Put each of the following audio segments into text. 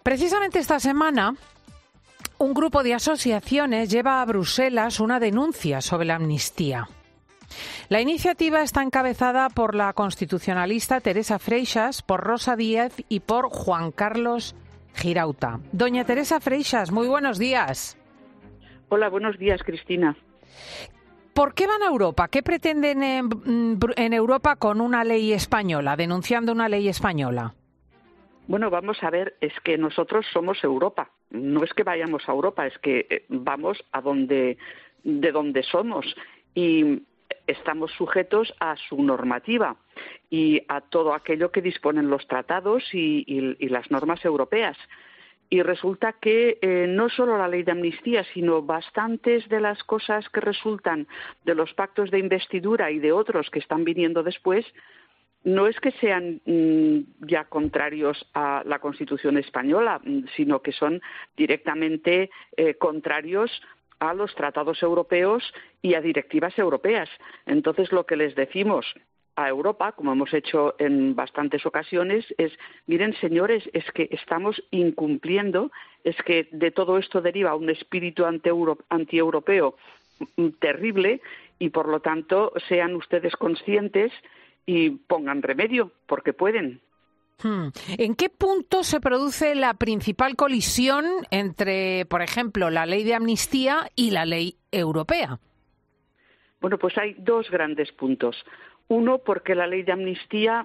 Precisamente esta semana, un grupo de asociaciones lleva a Bruselas una denuncia sobre la amnistía. La iniciativa está encabezada por la constitucionalista Teresa Freixas, por Rosa Díez y por Juan Carlos Girauta. Doña Teresa Freixas, muy buenos días. Hola, buenos días, Cristina. ¿Por qué van a Europa? ¿Qué pretenden en Europa con una ley española, denunciando una ley española? Bueno, vamos a ver, es que nosotros somos Europa. No es que vayamos a Europa, es que vamos de donde somos y estamos sujetos a su normativa y a todo aquello que disponen los tratados y las normas europeas. Y resulta que no solo la ley de amnistía, sino bastantes de las cosas que resultan de los pactos de investidura y de otros que están viniendo después, no es que sean ya contrarios a la Constitución española, sino que son directamente contrarios a los tratados europeos y a directivas europeas. Entonces, lo que les decimos a Europa, como hemos hecho en bastantes ocasiones, es, miren, señores, es que estamos incumpliendo, es que de todo esto deriva un espíritu antieuropeo terrible y, por lo tanto, sean ustedes conscientes y pongan remedio, porque pueden. ¿En qué punto se produce la principal colisión entre, por ejemplo, la ley de amnistía y la ley europea? Bueno, pues hay dos grandes puntos. Uno, porque la ley de amnistía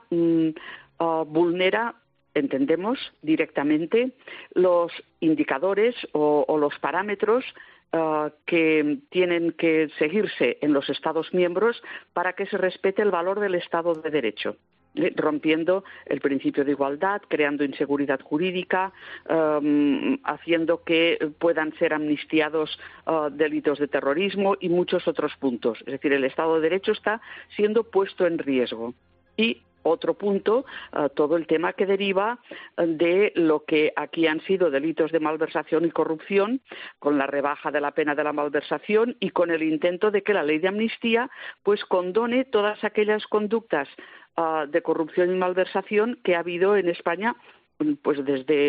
vulnera, entendemos, directamente los indicadores o los parámetros que tienen que seguirse en los Estados miembros para que se respete el valor del Estado de Derecho, rompiendo el principio de igualdad, creando inseguridad jurídica, haciendo que puedan ser amnistiados delitos de terrorismo y muchos otros puntos. Es decir, el Estado de Derecho está siendo puesto en riesgo. Y otro punto, todo el tema que deriva de lo que aquí han sido delitos de malversación y corrupción, con la rebaja de la pena de la malversación y con el intento de que la ley de amnistía pues condone todas aquellas conductas de corrupción y malversación que ha habido en España pues desde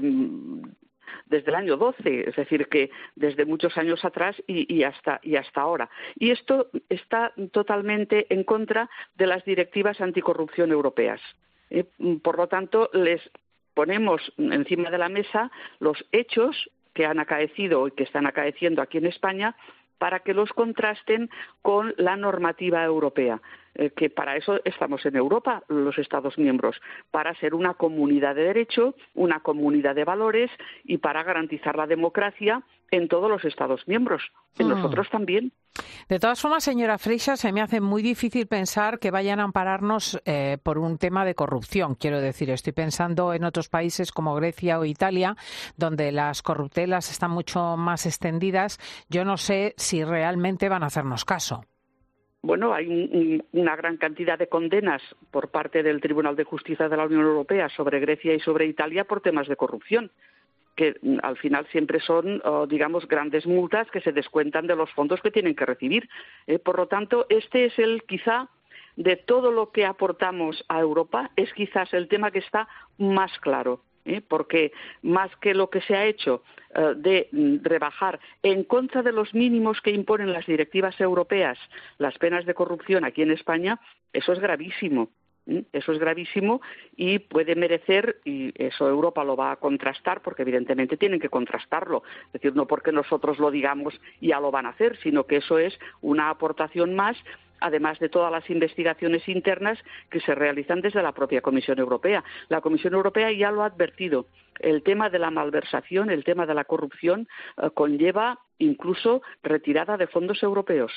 el año 12, es decir, que desde muchos años atrás y hasta ahora. Y esto está totalmente en contra de las directivas anticorrupción europeas. Por lo tanto, les ponemos encima de la mesa los hechos que han acaecido y que están acaeciendo aquí en España para que los contrasten con la normativa europea, que para eso estamos en Europa, los Estados miembros, para ser una comunidad de derecho, una comunidad de valores y para garantizar la democracia en todos los Estados miembros, en nosotros también. De todas formas, señora Freixas, se me hace muy difícil pensar que vayan a ampararnos por un tema de corrupción. Quiero decir, estoy pensando en otros países como Grecia o Italia, donde las corruptelas están mucho más extendidas. Yo no sé si realmente van a hacernos caso. Bueno, hay una gran cantidad de condenas por parte del Tribunal de Justicia de la Unión Europea sobre Grecia y sobre Italia por temas de corrupción, que al final siempre son, digamos, grandes multas que se descuentan de los fondos que tienen que recibir. Por lo tanto, este es quizá, de todo lo que aportamos a Europa, es quizás el tema que está más claro. Porque más que lo que se ha hecho de rebajar en contra de los mínimos que imponen las directivas europeas las penas de corrupción aquí en España, eso es gravísimo. Eso es gravísimo y puede merecer, y eso Europa lo va a contrastar, porque evidentemente tienen que contrastarlo, es decir, no porque nosotros lo digamos ya lo van a hacer, sino que eso es una aportación más, además de todas las investigaciones internas que se realizan desde la propia Comisión Europea. La Comisión Europea ya lo ha advertido. El tema de la malversación, el tema de la corrupción, conlleva incluso retirada de fondos europeos.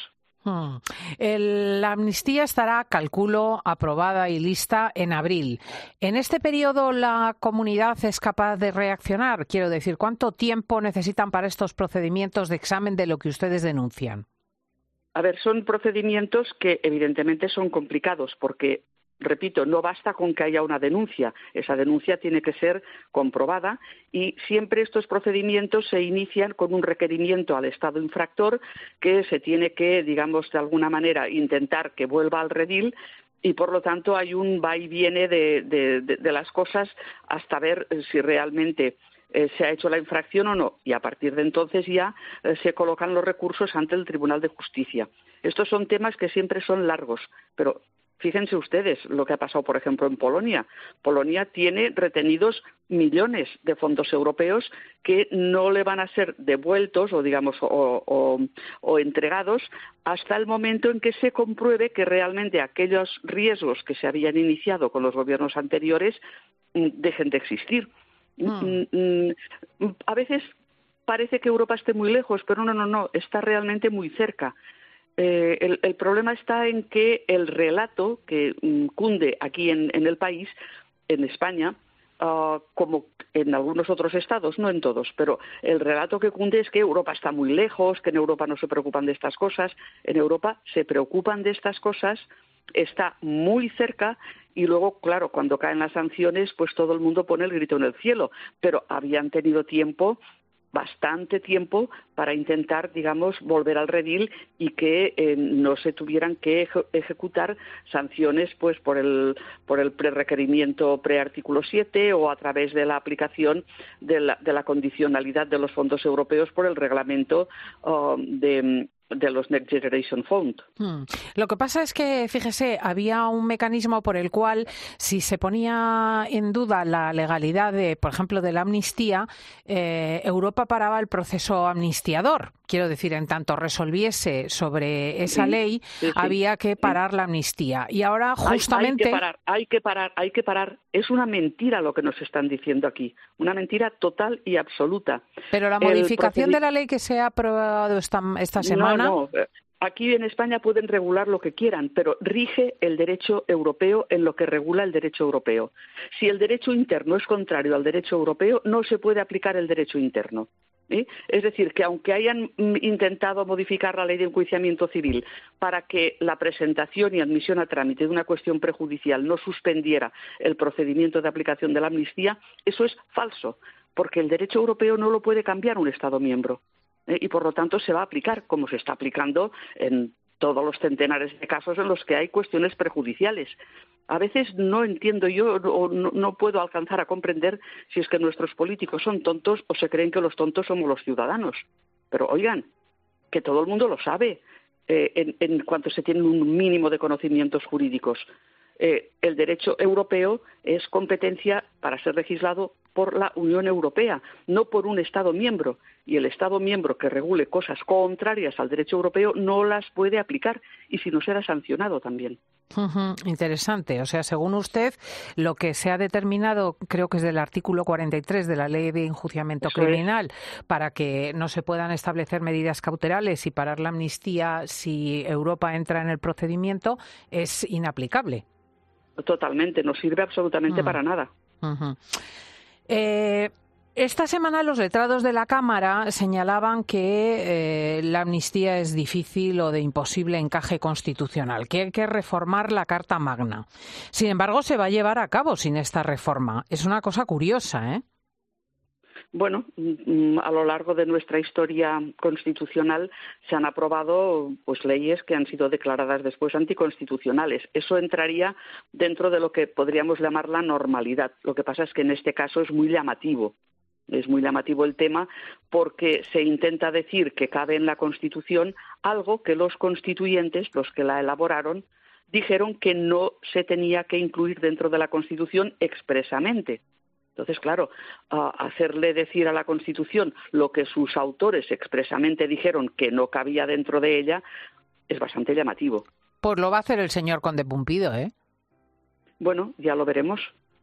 La amnistía estará, calculo, aprobada y lista en abril. ¿En este periodo la comunidad es capaz de reaccionar? Quiero decir, ¿cuánto tiempo necesitan para estos procedimientos de examen de lo que ustedes denuncian? A ver, son procedimientos que evidentemente son complicados porque, repito, no basta con que haya una denuncia. Esa denuncia tiene que ser comprobada y siempre estos procedimientos se inician con un requerimiento al Estado infractor que se tiene que, digamos, de alguna manera intentar que vuelva al redil y por lo tanto hay un va y viene de las cosas hasta ver si realmente se ha hecho la infracción o no, y a partir de entonces ya se colocan los recursos ante el Tribunal de Justicia. Estos son temas que siempre son largos, pero fíjense ustedes lo que ha pasado, por ejemplo, en Polonia. Polonia tiene retenidos millones de fondos europeos que no le van a ser devueltos o entregados hasta el momento en que se compruebe que realmente aquellos riesgos que se habían iniciado con los gobiernos anteriores dejen de existir. A veces parece que Europa esté muy lejos, pero no, está realmente muy cerca. El problema está en que el relato que cunde aquí en el país, en España, como en algunos otros estados, no en todos, pero el relato que cunde es que Europa está muy lejos, que en Europa no se preocupan de estas cosas. En Europa se preocupan de estas cosas, está muy cerca, y luego, claro, cuando caen las sanciones, pues todo el mundo pone el grito en el cielo, pero habían tenido bastante tiempo para intentar, volver al redil y que no se tuvieran que ejecutar sanciones pues por el prerequerimiento pre-artículo 7 o a través de la aplicación de la condicionalidad de los fondos europeos por el reglamento de los Next Generation Fund. Lo que pasa es que, fíjese, había un mecanismo por el cual, si se ponía en duda la legalidad por ejemplo, de la amnistía, Europa paraba el proceso amnistiador. Quiero decir, en tanto resolviese sobre esa ley, había que parar la amnistía. Y ahora, justamente... Hay que parar. Es una mentira lo que nos están diciendo aquí. Una mentira total y absoluta. Pero la modificación de la ley que se ha aprobado esta semana... No. Aquí en España pueden regular lo que quieran, pero rige el derecho europeo en lo que regula el derecho europeo. Si el derecho interno es contrario al derecho europeo, no se puede aplicar el derecho interno. Es decir, que aunque hayan intentado modificar la ley de enjuiciamiento civil para que la presentación y admisión a trámite de una cuestión prejudicial no suspendiera el procedimiento de aplicación de la amnistía, eso es falso, porque el derecho europeo no lo puede cambiar un Estado miembro. Y por lo tanto se va a aplicar como se está aplicando en todos los centenares de casos en los que hay cuestiones prejudiciales. A veces no entiendo yo o no puedo alcanzar a comprender si es que nuestros políticos son tontos o se creen que los tontos somos los ciudadanos. Pero oigan, que todo el mundo lo sabe en cuanto se tiene un mínimo de conocimientos jurídicos. El derecho europeo es competencia para ser legislado por la Unión Europea, no por un Estado miembro. Y el Estado miembro que regule cosas contrarias al derecho europeo no las puede aplicar, y si no será sancionado también. Interesante. O sea, según usted, lo que se ha determinado, creo que es del artículo 43 de la Ley de Enjuiciamiento Criminal, para que no se puedan establecer medidas cautelares y parar la amnistía si Europa entra en el procedimiento, es inaplicable. Totalmente, no sirve absolutamente para nada. Esta semana los letrados de la Cámara señalaban que la amnistía es difícil o de imposible encaje constitucional, que hay que reformar la Carta Magna. Sin embargo, se va a llevar a cabo sin esta reforma. Es una cosa curiosa, ¿eh? Bueno, a lo largo de nuestra historia constitucional se han aprobado pues leyes que han sido declaradas después anticonstitucionales. Eso entraría dentro de lo que podríamos llamar la normalidad. Lo que pasa es que en este caso es muy llamativo. Es muy llamativo el tema porque se intenta decir que cabe en la Constitución algo que los constituyentes, los que la elaboraron, dijeron que no se tenía que incluir dentro de la Constitución expresamente. Entonces, claro, hacerle decir a la Constitución lo que sus autores expresamente dijeron que no cabía dentro de ella es bastante llamativo. Pues lo va a hacer el señor Conde Pumpido, ¿eh? Bueno, ya lo veremos.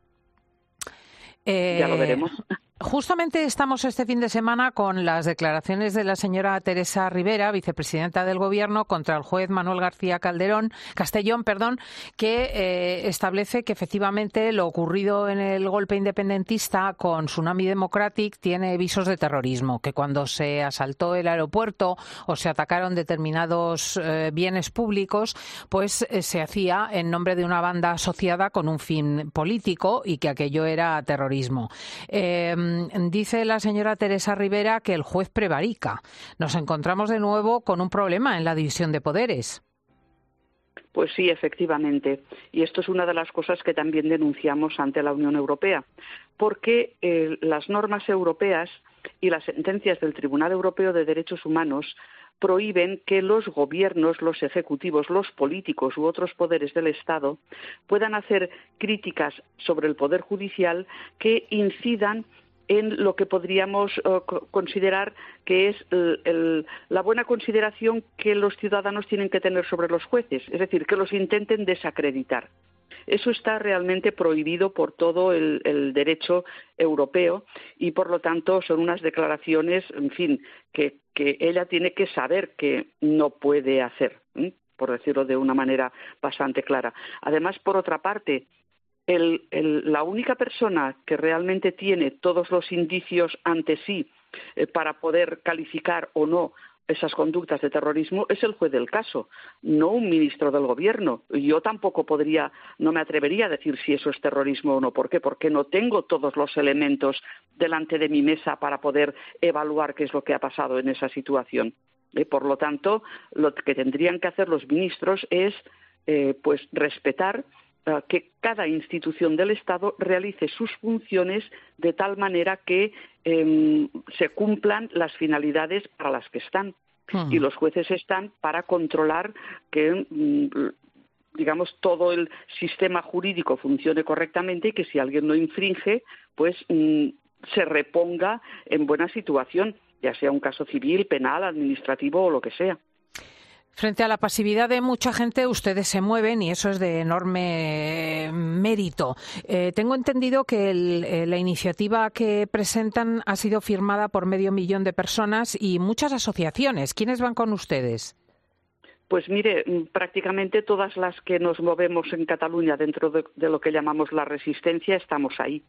Ya lo veremos. Justamente estamos este fin de semana con las declaraciones de la señora Teresa Rivera, vicepresidenta del Gobierno, contra el juez Manuel García Castellón, que establece que efectivamente lo ocurrido en el golpe independentista con Tsunami Democratic tiene visos de terrorismo, que cuando se asaltó el aeropuerto o se atacaron determinados bienes públicos, pues se hacía en nombre de una banda asociada con un fin político y que aquello era terrorismo. Dice la señora Teresa Rivera que el juez prevarica. Nos encontramos de nuevo con un problema en la división de poderes. Pues sí, efectivamente. Y esto es una de las cosas que también denunciamos ante la Unión Europea, porque las normas europeas y las sentencias del Tribunal Europeo de Derechos Humanos prohíben que los gobiernos, los ejecutivos, los políticos u otros poderes del Estado puedan hacer críticas sobre el Poder Judicial que incidan en lo que podríamos considerar que es la buena consideración que los ciudadanos tienen que tener sobre los jueces, es decir, que los intenten desacreditar. Eso está realmente prohibido por todo el derecho europeo y, por lo tanto, son unas declaraciones, en fin, que ella tiene que saber que no puede hacer, por decirlo de una manera bastante clara. Además, por otra parte, la única persona que realmente tiene todos los indicios ante sí para poder calificar o no esas conductas de terrorismo es el juez del caso, no un ministro del gobierno. Yo tampoco no me atrevería a decir si eso es terrorismo o no. ¿Por qué? Porque no tengo todos los elementos delante de mi mesa para poder evaluar qué es lo que ha pasado en esa situación. Por lo tanto, lo que tendrían que hacer los ministros es pues respetar que cada institución del Estado realice sus funciones de tal manera que se cumplan las finalidades para las que están. Y los jueces están para controlar que, digamos, todo el sistema jurídico funcione correctamente y que si alguien lo infringe, pues se reponga en buena situación, ya sea un caso civil, penal, administrativo o lo que sea. Frente a la pasividad de mucha gente, ustedes se mueven y eso es de enorme mérito. Tengo entendido que la iniciativa que presentan ha sido firmada por 500.000 de personas y muchas asociaciones. ¿Quiénes van con ustedes? Pues mire, prácticamente todas las que nos movemos en Cataluña dentro de lo que llamamos la resistencia estamos ahí.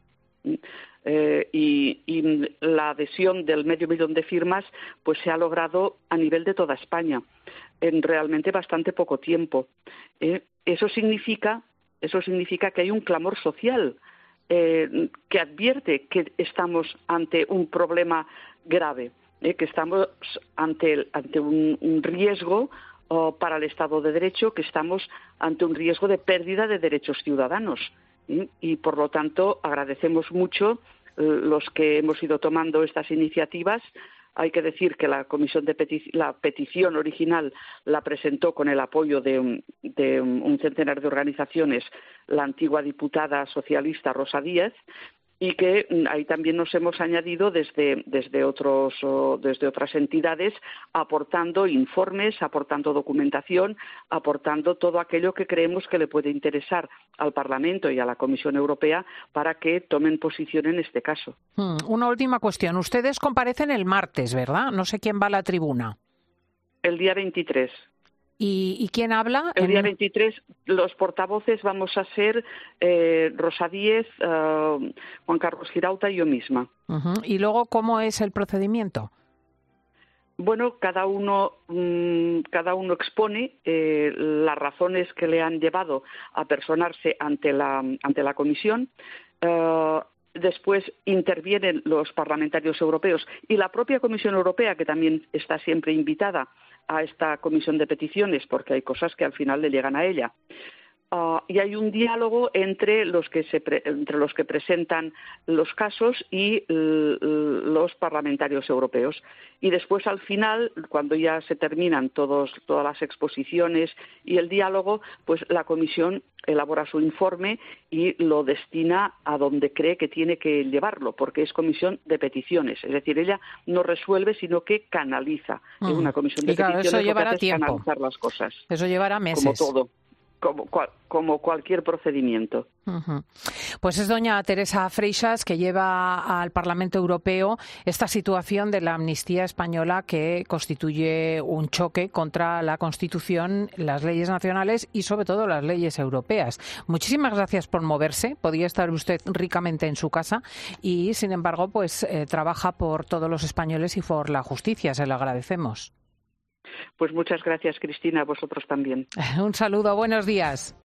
Y la adhesión del 500.000 de firmas pues se ha logrado a nivel de toda España en realmente bastante poco tiempo. Eso significa que hay un clamor social que advierte que estamos ante un problema grave, que estamos ante un riesgo para el Estado de Derecho, que estamos ante un riesgo de pérdida de derechos ciudadanos. Y, por lo tanto, agradecemos mucho los que hemos ido tomando estas iniciativas. Hay que decir que la la petición original la presentó con el apoyo de un centenar de organizaciones la antigua diputada socialista Rosa Díez, y que ahí también nos hemos añadido desde otras entidades, aportando informes, aportando documentación, aportando todo aquello que creemos que le puede interesar al Parlamento y a la Comisión Europea para que tomen posición en este caso. Una última cuestión. Ustedes comparecen el martes, ¿verdad? No sé quién va a la tribuna. El día 23. ¿Y quién habla? El día 23 los portavoces vamos a ser Rosa Díez, Juan Carlos Girauta y yo misma. ¿Y luego cómo es el procedimiento? Bueno, cada uno expone las razones que le han llevado a personarse ante la comisión. Después intervienen los parlamentarios europeos y la propia Comisión Europea, que también está siempre invitada a esta comisión de peticiones, porque hay cosas que al final le llegan a ella. Y hay un diálogo entre los que presentan los casos y los parlamentarios europeos. Y después, al final, cuando ya se terminan todas las exposiciones y el diálogo, pues la comisión elabora su informe y lo destina a donde cree que tiene que llevarlo, porque es comisión de peticiones. Es decir, ella no resuelve, sino que canaliza. Es una comisión de peticiones, eso llevará lo que hace es tiempo. canalizar las cosas. Eso llevará meses. Como todo. Como cualquier procedimiento. Pues es doña Teresa Freixas que lleva al Parlamento Europeo esta situación de la amnistía española que constituye un choque contra la Constitución, las leyes nacionales y sobre todo las leyes europeas. Muchísimas gracias por moverse. Podía estar usted ricamente en su casa y, sin embargo, pues trabaja por todos los españoles y por la justicia. Se lo agradecemos. Pues muchas gracias, Cristina, a vosotros también. Un saludo, buenos días.